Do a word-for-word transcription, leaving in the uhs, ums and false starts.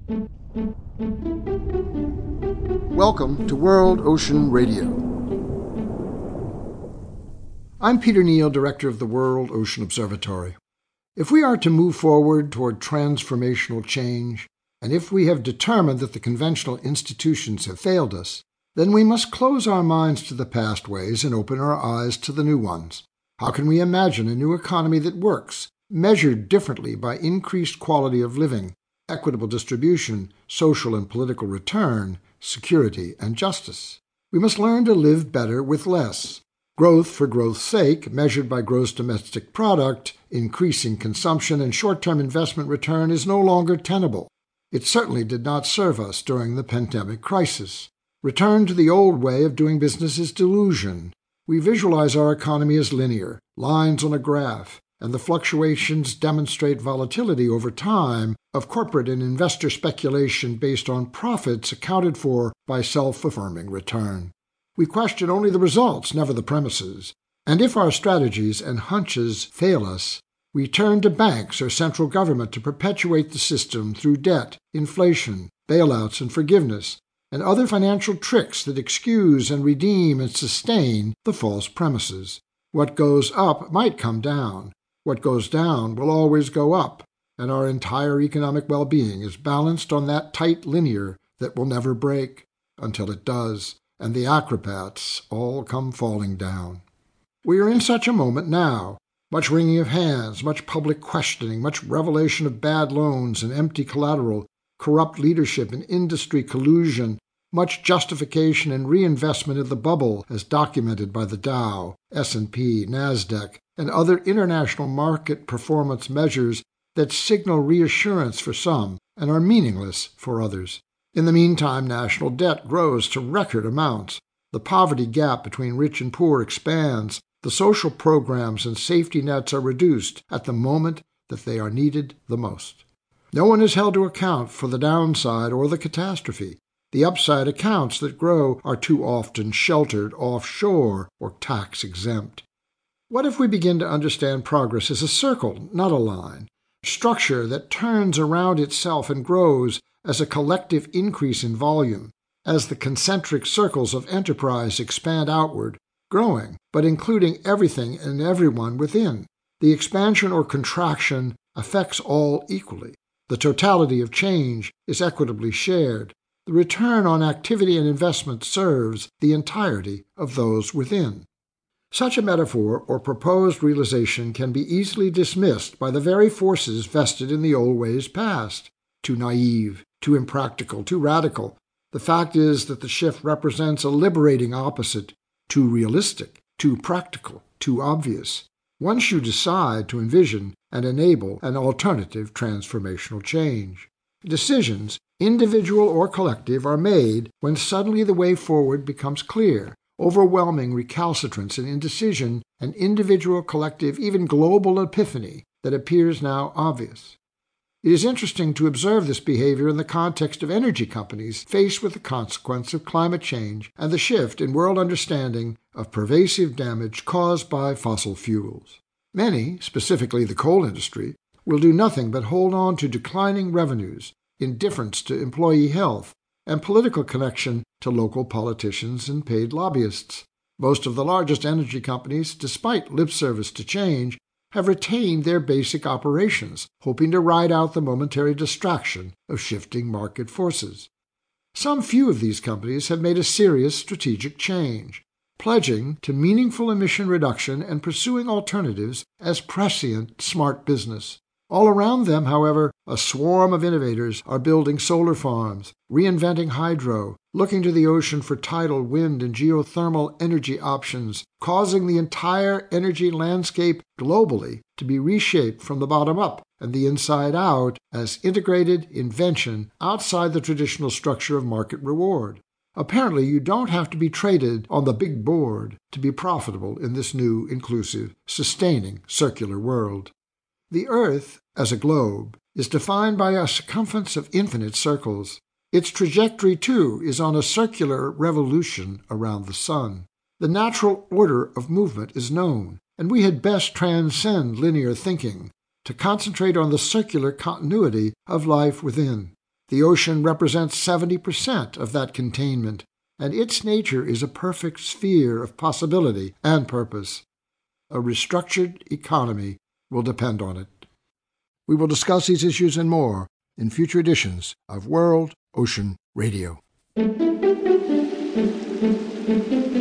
Welcome to World Ocean Radio. I'm Peter Neal, Director of the World Ocean Observatory. If we are to move forward toward transformational change, and if we have determined that the conventional institutions have failed us, then we must close our minds to the past ways and open our eyes to the new ones. How can we imagine a new economy that works, measured differently by increased quality of living, equitable distribution, social and political return, security, and justice? We must learn to live better with less. Growth for growth's sake, measured by gross domestic product, increasing consumption, and short-term investment return is no longer tenable. It certainly did not serve us during the pandemic crisis. Return to the old way of doing business is delusion. We visualize our economy as linear, lines on a graph, and the fluctuations demonstrate volatility over time of corporate and investor speculation based on profits accounted for by self-affirming return. We question only the results, never the premises. And if our strategies and hunches fail us, we turn to banks or central government to perpetuate the system through debt, inflation, bailouts, and forgiveness, and other financial tricks that excuse and redeem and sustain the false premises. What goes up might come down. What goes down will always go up, and our entire economic well-being is balanced on that tight linear that will never break until it does, and the acrobats all come falling down. We are in such a moment now. Much wringing of hands, much public questioning, much revelation of bad loans and empty collateral, corrupt leadership and industry collusion, much justification and reinvestment in the bubble as documented by the Dow, S and P, NASDAQ, and other international market performance measures that signal reassurance for some and are meaningless for others. In the meantime, national debt grows to record amounts. The poverty gap between rich and poor expands. The social programs and safety nets are reduced at the moment that they are needed the most. No one is held to account for the downside or the catastrophe. The upside accounts that grow are too often sheltered offshore or tax-exempt. What if we begin to understand progress as a circle, not a line, structure that turns around itself and grows as a collective increase in volume, as the concentric circles of enterprise expand outward, growing, but including everything and everyone within? The expansion or contraction affects all equally. The totality of change is equitably shared. The return on activity and investment serves the entirety of those within. Such a metaphor or proposed realization can be easily dismissed by the very forces vested in the old ways past. Too naive, too impractical, too radical. The fact is that the shift represents a liberating opposite. Too realistic, too practical, too obvious. Once you decide to envision and enable an alternative transformational change. Decisions, individual or collective, are made when suddenly the way forward becomes clear. Overwhelming recalcitrance and indecision, an individual, collective, even global epiphany that appears now obvious. It is interesting to observe this behavior in the context of energy companies faced with the consequence of climate change and the shift in world understanding of pervasive damage caused by fossil fuels. Many, specifically the coal industry, will do nothing but hold on to declining revenues, indifference to employee health, and political connection to local politicians and paid lobbyists. Most of the largest energy companies, despite lip service to change, have retained their basic operations, hoping to ride out the momentary distraction of shifting market forces. Some few of these companies have made a serious strategic change, pledging to meaningful emission reduction and pursuing alternatives as prescient smart business. All around them, however, a swarm of innovators are building solar farms, reinventing hydro, looking to the ocean for tidal, wind, and geothermal energy options, causing the entire energy landscape globally to be reshaped from the bottom up and the inside out as integrated invention outside the traditional structure of market reward. Apparently, you don't have to be traded on the big board to be profitable in this new, inclusive, sustaining, circular world. The Earth, as a globe, is defined by a circumference of infinite circles. Its trajectory, too, is on a circular revolution around the sun. The natural order of movement is known, and we had best transcend linear thinking to concentrate on the circular continuity of life within. The ocean represents seventy percent of that containment, and its nature is a perfect sphere of possibility and purpose. A restructured economy will depend on it. We will discuss these issues and more in future editions of World Ocean Radio.